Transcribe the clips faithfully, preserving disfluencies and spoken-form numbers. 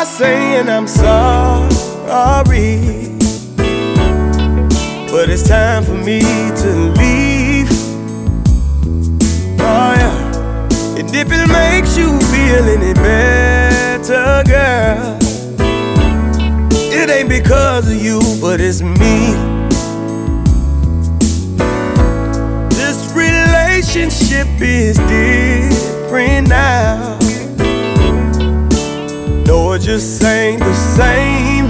by saying I'm sorry, but it's time for me to leave. Oh yeah. And if it makes you feel any better, girl, it ain't because of you, but it's me. This relationship is different now. No, it just ain't the same.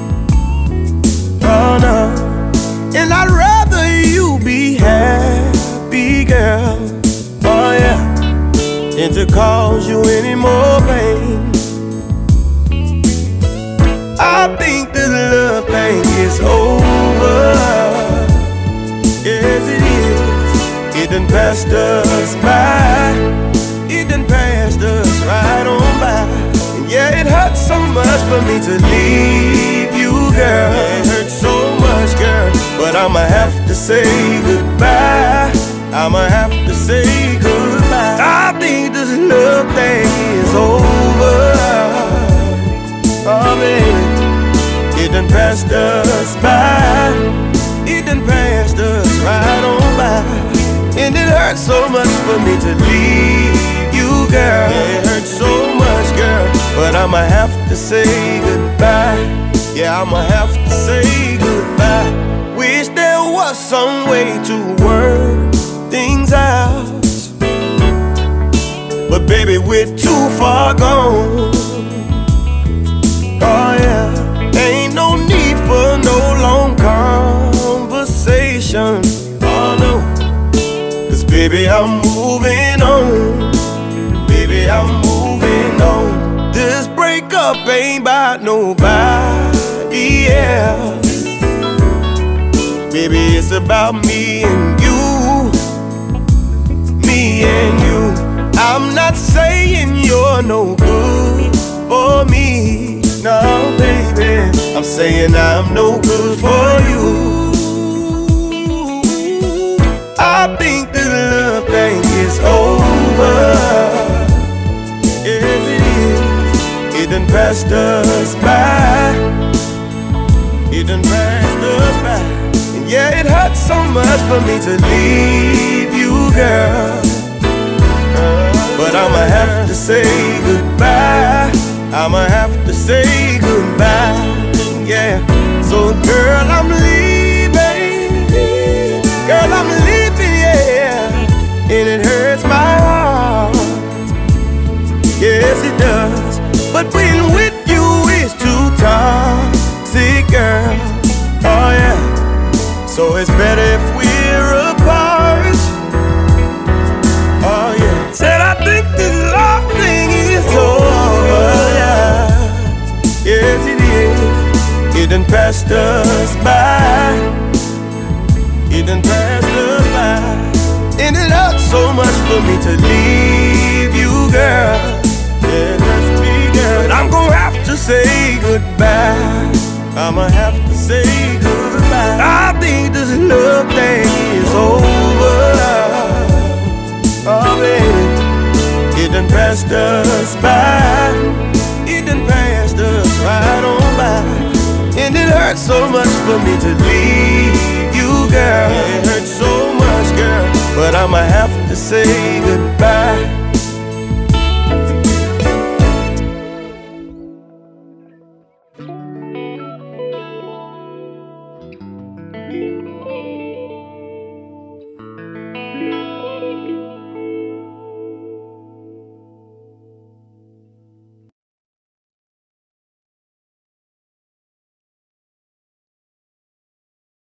Oh no. And I'd rather you be happy, girl. Oh yeah. Than to cause you any more pain. I think this love thing is over. Yes, it is. It done passed us by. It done passed us right on by. And yeah, it hurts so much for me to leave you, girl. It hurts so much, girl. But I'ma have to say goodbye. I'ma have to say goodbye. I think this love thing is over. Oh baby, it done passed us by. It done passed us right on by. And it hurts so much for me to leave you, girl. It hurts so much, girl. But I'ma have to say goodbye. Yeah, I'ma have to say goodbye. Wish there was some way to work things out, but baby, we're too far gone. Oh yeah, ain't no need for no long conversation. Oh no, 'cause baby, I'm moving on. Baby, I'm moving on. This breakup ain't about nobody else. Baby, it's about me and you. Me and you. I'm not saying you're no good for me. No, baby, I'm saying I'm no good for you. I think this love thing is over. Yes, it is. It done passed us by. It done passed us by. And yeah, it hurts so much for me to leave you, girl. But I'ma have to say goodbye. I'ma have to say goodbye. Yeah. So girl, I'm leaving. Girl, I'm leaving, yeah. And it hurts my heart. Yes, it does. But being with you is too toxic, girl. Oh yeah. So it's better if we're apart. Oh yeah. Said I think this love thing is over, yeah. Yes, it is. It done passed us by. It done passed us by. And it hurts so much for me to leave you, girl. Yeah, that's me, girl. But I'm gonna have to say goodbye. I'ma have to say goodbye. I think this love thing is over. Oh baby, it done passed us by. It done passed us right on by. And it hurts so much for me to leave you, girl. It hurts so much, girl. But I'ma have to say goodbye.